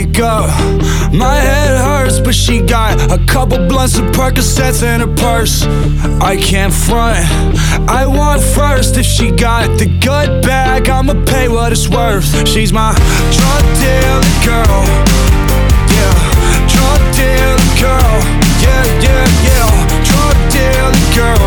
wake up, my head hurts, but she got a couple blunts of Percocets in her purse. I can't front, I want first. If she got the good bag, I'ma pay what it's worth. She's my drug dealer girl, yeah, drug dealer girl, yeah, yeah, yeah, drug dealer girl,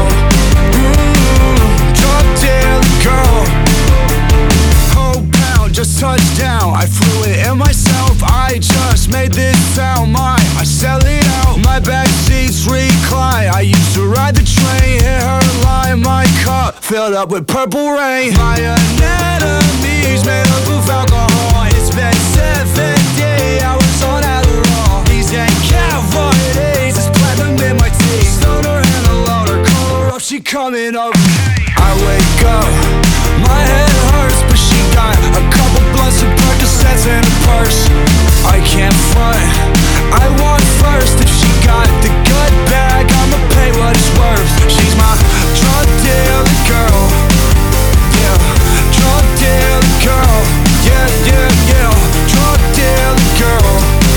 drug dealer girl. Whole pound just touched down, I flew it in myself, I just made this sound mine. I sell it out, my back seats recline. I used to ride the train, hit her line, my cup filled up with purple rain. My anatomy's made up of alcohol. It's been 7 hours on Adderall. These ain't cavities, it's platinum in my teeth. Stoner and a loner, call her up, she coming over. I wake up, my head hurts, but she got a couple blunts of Percocets in her purse. I can't front, I want first. If she got the good bag, I'ma pay what it's worth. She's my drug dealer girl, yeah, drug dealer girl, yeah, yeah, yeah, drug dealer girl,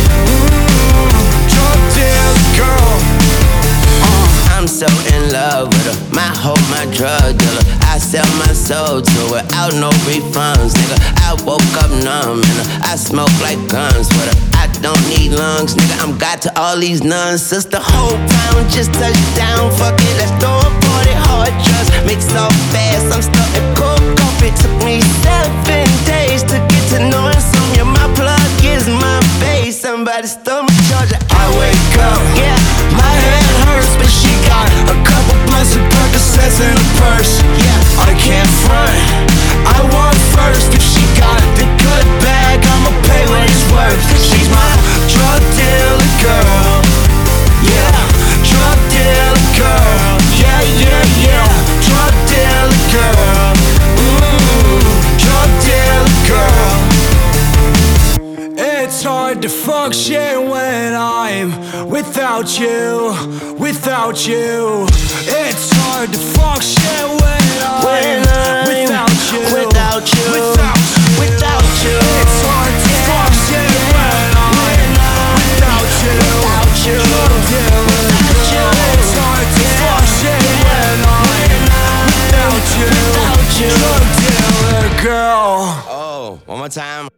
drug dealer girl. I'm so in love with her, my hope, my drug dealer. I sell my soul to her, out no refunds, nigga. I woke up numb, and I smoke like guns with her. I don't need lungs, nigga, I'm got to all these nuns. Sister, whole town just touched down, fuck it, let's throw a party. Hard drugs, mix all fast, I'm stuck in cold coffee. Took me 7 days to get to knowing some. Yeah, my plug is my base, somebody stole my charger. I wake up, yeah, my head hurts, but she got A couple blunts of Percocets in her purse. yeah, I can't front, I want first. If she got the good bag, I'ma pay what it's worth. She's my drug dealer girl, yeah, drug dealer girl, yeah, yeah, yeah, drug dealer girl, drug dealer girl. It's hard to function when I'm without you, without you. It's hard to function when I'm without you, without you, without you, without you. It's hard to function when I'm without you, without you, drug dealer girl. It's hard to function when I'm without you, without you. drug dealer girl. Oh, one more time.